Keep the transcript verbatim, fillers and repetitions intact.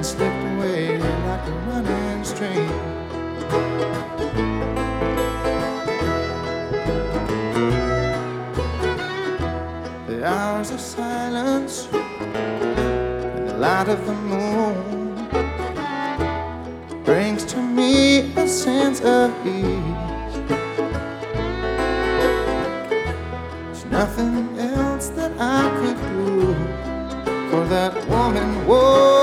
and slipped away like a running stream. The hours of silence and the light of the moon brings to me a sense of ease. There's nothing else that I could do for that woman. Whoa.